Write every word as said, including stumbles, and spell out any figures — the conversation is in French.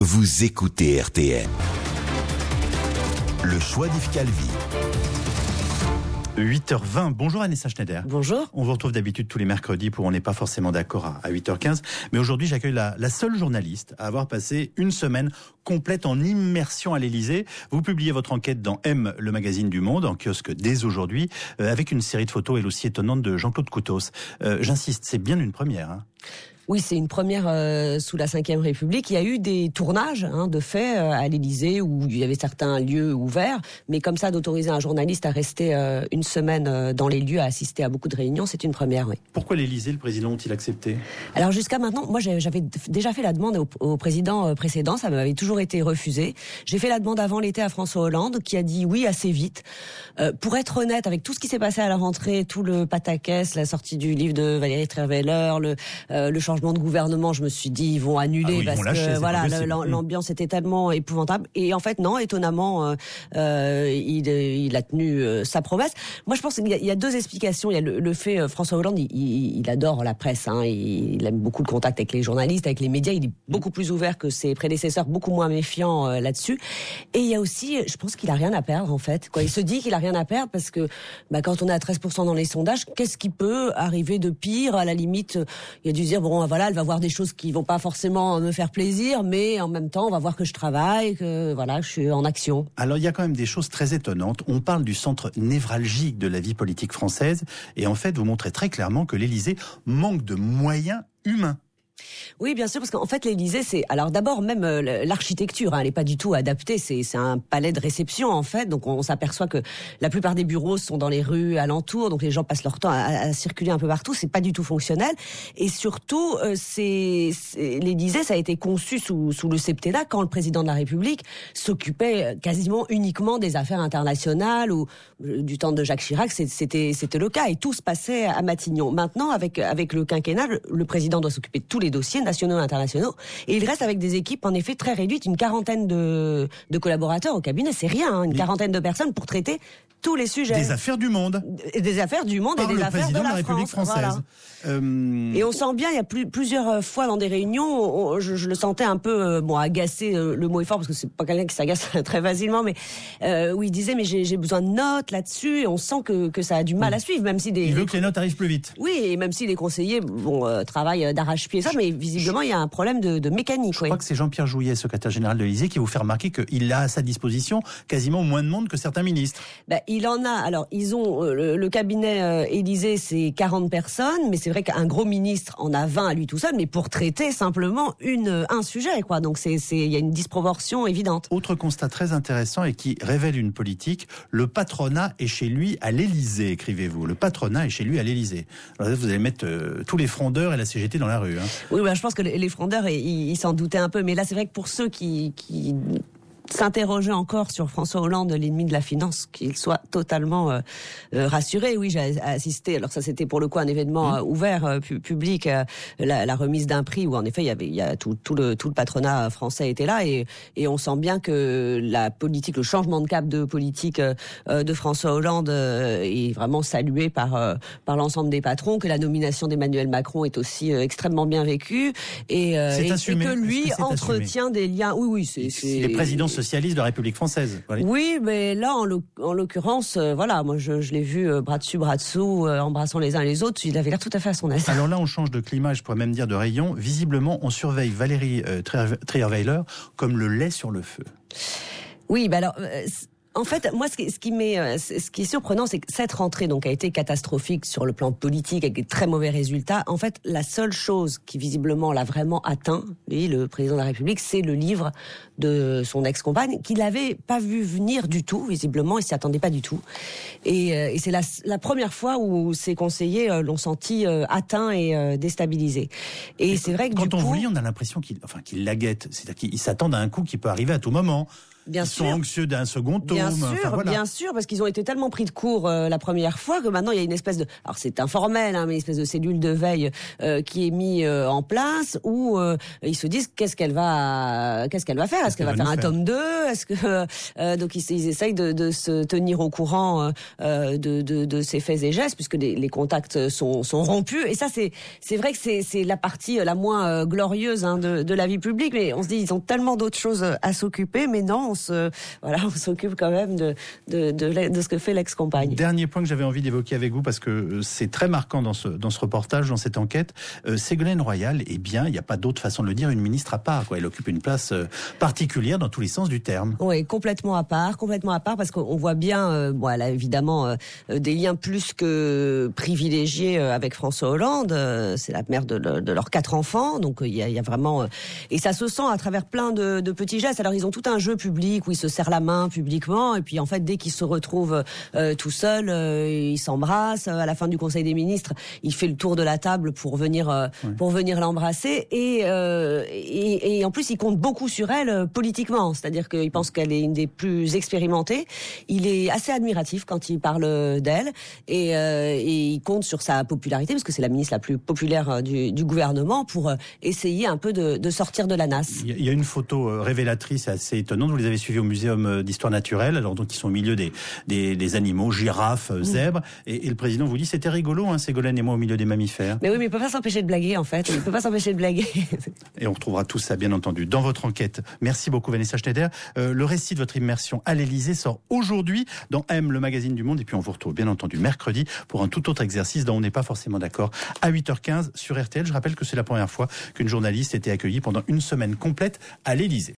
Vous écoutez R T L. Le choix d'Yves Calvi. huit heures vingt, bonjour Anessa Schneider. Bonjour. On vous retrouve d'habitude tous les mercredis pour On n'est pas forcément d'accord à, à huit heures quinze. Mais aujourd'hui, j'accueille la, la seule journaliste à avoir passé une semaine complète en immersion à l'Élysée. Vous publiez votre enquête dans M, le magazine du Monde, en kiosque dès aujourd'hui, euh, avec une série de photos, elle aussi étonnante, de Jean-Claude Coutos. Euh, j'insiste, c'est bien une première, hein. Oui, c'est une première euh, sous la cinquième République. Il y a eu des tournages hein, de faits euh, à l'Élysée où il y avait certains lieux ouverts, mais comme ça, d'autoriser un journaliste à rester euh, une semaine euh, dans les lieux, à assister à beaucoup de réunions, c'est une première, oui. Pourquoi l'Élysée, le président, ont-il accepté ? Alors jusqu'à maintenant, moi j'avais déjà fait la demande au, au président précédent, ça m'avait toujours été refusé. J'ai fait la demande avant l'été à François Hollande, qui a dit oui assez vite. Euh, pour être honnête, avec tout ce qui s'est passé à la rentrée, tout le pataquès, la sortie du livre de Valérie Trierweiler, le, euh, le changement de gouvernement, je me suis dit ils vont annuler ah oui, parce vont lâcher, que voilà l'ambiance était tellement épouvantable et en fait non, étonnamment euh, euh, il, il a tenu euh, sa promesse. Moi je pense qu'il y a, il y a deux explications. Il y a le, le fait euh, François Hollande il, il, il adore la presse, hein, il, il aime beaucoup le contact avec les journalistes, avec les médias, il est beaucoup plus ouvert que ses prédécesseurs, beaucoup moins méfiant euh, là-dessus. Et il y a aussi, je pense qu'il a rien à perdre en fait. Quoi, il se dit qu'il a rien à perdre parce que bah, quand on est à treize pour cent dans les sondages, qu'est-ce qui peut arriver de pire? À la limite, il a dû se dire bon voilà, elle va voir des choses qui vont pas forcément me faire plaisir, mais en même temps, on va voir que je travaille, que voilà, je suis en action. Alors, il y a quand même des choses très étonnantes. On parle du centre névralgique de la vie politique française, et en fait, vous montrez très clairement que l'Élysée manque de moyens humains. Oui, bien sûr, parce qu'en fait, l'Élysée, c'est alors d'abord même euh, l'architecture, hein, elle n'est pas du tout adaptée. C'est, c'est un palais de réception en fait, donc on, on s'aperçoit que la plupart des bureaux sont dans les rues alentours, donc les gens passent leur temps à, à circuler un peu partout. C'est pas du tout fonctionnel, et surtout, euh, c'est, c'est l'Élysée, ça a été conçu sous sous le septennat quand le président de la République s'occupait quasiment uniquement des affaires internationales ou euh, du temps de Jacques Chirac, c'était c'était le cas et tout se passait à Matignon. Maintenant, avec avec le quinquennat, le, le président doit s'occuper de tous les dossiers nationaux et internationaux, et il reste avec des équipes en effet très réduites, une quarantaine de, de collaborateurs au cabinet, c'est rien, hein, une quarantaine de personnes pour traiter tous les sujets. Des affaires du monde. Des affaires du monde Par et des affaires de la, de la République France, française. Voilà. Euh... Et on sent bien, il y a plus, plusieurs fois dans des réunions, on, je, je le sentais un peu, euh, bon, agacé, euh, le mot est fort parce que c'est pas quelqu'un qui s'agace très facilement, mais euh, où il disait mais j'ai, j'ai besoin de notes là-dessus, et on sent que, que ça a du mal à suivre, même si des. Il veut que les notes arrivent plus vite. Oui, et même si les conseillers, bon, euh, travaillent d'arrache-pied, ça, mais visiblement il y a un problème de, de mécanique. Je oui. crois que c'est Jean-Pierre Jouyet, secrétaire général de l'Élysée, qui vous fait remarquer qu'il a à sa disposition quasiment moins de monde que certains ministres. Ben, il en a. Alors, ils ont euh, le, le cabinet euh, Élysée, c'est quarante personnes, mais c'est vrai qu'un gros ministre en a vingt à lui tout seul, mais pour traiter simplement une un sujet, quoi. Donc c'est c'est il y a une disproportion évidente. Autre constat très intéressant et qui révèle une politique, le patronat est chez lui à l'Élysée, écrivez-vous. Le patronat est chez lui à l'Élysée. Alors vous allez mettre euh, tous les frondeurs et la C G T dans la rue, hein. Oui, ben, je pense que les, les frondeurs, ils, ils s'en doutaient un peu, mais là c'est vrai que pour ceux qui qui s'interroger encore sur François Hollande, l'ennemi de la finance, qu'il soit totalement euh, euh, rassuré. Oui, j'ai assisté, alors ça c'était pour le coup un événement euh, ouvert, euh, pu, public, euh, la, la remise d'un prix où en effet il y avait il y a tout, tout, le, tout le patronat français était là, et, et on sent bien que la politique, le changement de cap de politique euh, de François Hollande euh, est vraiment salué par, euh, par l'ensemble des patrons, que la nomination d'Emmanuel Macron est aussi euh, extrêmement bien vécue, et, euh, et, et que lui que entretient assumé. des liens. Oui, oui, c'est... c'est... Les présidents socialiste de la République française. Voilà. Oui, mais là, en, l'oc- en l'occurrence, euh, voilà, moi je, je l'ai vu euh, bras dessus, bras dessous, euh, embrassant les uns les autres, il avait l'air tout à fait à son aise. Alors là, on change de climat, je pourrais même dire de rayon. Visiblement, on surveille Valérie euh, Trierweiler comme le lait sur le feu. Oui, bah alors... Euh, En fait, moi, ce qui, ce qui m'est, ce qui est surprenant, c'est que cette rentrée, donc, a été catastrophique sur le plan politique, avec des très mauvais résultats. En fait, la seule chose qui, visiblement, l'a vraiment atteint, lui, le président de la République, c'est le livre de son ex-compagne, qu'il n'avait pas vu venir du tout, visiblement, il s'y attendait pas du tout. Et, et c'est la, la première fois où ses conseillers l'ont senti atteint et déstabilisé. Et, et c'est vrai que quand du on coup, vous lit, on a l'impression qu'il, enfin, qu'il la guette. C'est-à-dire qu'ils s'attendent à un coup qui peut arriver à tout moment. Bien ils sûr. sont anxieux d'un second tome. Bien sûr, enfin, voilà. bien sûr, parce qu'ils ont été tellement pris de court euh, la première fois que maintenant il y a une espèce de, alors c'est informel, hein, mais une espèce de cellule de veille euh, qui est mise euh, en place où euh, ils se disent qu'est-ce qu'elle va, qu'est-ce qu'elle va faire, est-ce qu'elle va faire un tome deux, est-ce que euh, donc ils, ils essayent de, de se tenir au courant euh, de, de, de ces faits et gestes puisque les, les contacts sont, sont rompus et ça c'est c'est vrai que c'est, c'est la partie la moins euh, glorieuse hein, de, de la vie publique, mais on se dit ils ont tellement d'autres choses à s'occuper, mais non, on se voilà, on s'occupe quand même de de, de, de ce que fait l'ex-compagne. Dernier point que j'avais envie d'évoquer avec vous, parce que c'est très marquant dans ce, dans ce reportage, dans cette enquête, euh, Ségolène Royal, eh bien, il n'y a pas d'autre façon de le dire, une ministre à part, quoi. Elle occupe une place euh, particulière dans tous les sens du terme. Oui, complètement à part, complètement à part, parce qu'on voit bien, euh, bon, elle a évidemment euh, des liens plus que privilégiés euh, avec François Hollande, euh, c'est la mère de, de, de leurs quatre enfants, donc il y a, y a vraiment... Euh, et ça se sent à travers plein de, de petits gestes. Alors ils ont tout un jeu public où ils se serrent la main publiquement, et puis en fait, dès qu'ils se retrouvent euh, tout seuls, euh, ils s'embrassent. À la fin du Conseil des ministres, il fait le tour de la table pour venir euh, ouais. pour venir l'embrasser, et, euh, et et en plus, il compte beaucoup sur elle euh, politiquement, c'est-à-dire qu'il pense qu'elle est une des plus expérimentées. Il est assez admiratif quand il parle d'elle, et, euh, et il compte sur sa popularité parce que c'est la ministre la plus populaire du, du gouvernement pour euh, essayer un peu de, de sortir de la nasse. Il y a une photo révélatrice assez étonnante. Vous les avez suivis au Muséum d'histoire naturelle, alors donc ils sont au milieu des des, des animaux, girafes, zèbres, mmh. et, et le président vous dit c'était rigolo, hein, Ségolène et moi au milieu des mammifères. Mais oui, mais il peut pas s'empêcher de blaguer en fait. Il peut pas s'empêcher de blaguer. Et on retrouvera tout ça bien entendu dans votre enquête. Merci beaucoup Vanessa Schneider. Euh, le récit de votre immersion à l'Élysée sort aujourd'hui dans M, le magazine du Monde, et puis on vous retrouve bien entendu mercredi pour un tout autre exercice dont on n'est pas forcément d'accord à huit heures quinze sur R T L. Je rappelle que c'est la première fois qu'une journaliste était accueillie pendant une semaine complète à l'Élysée.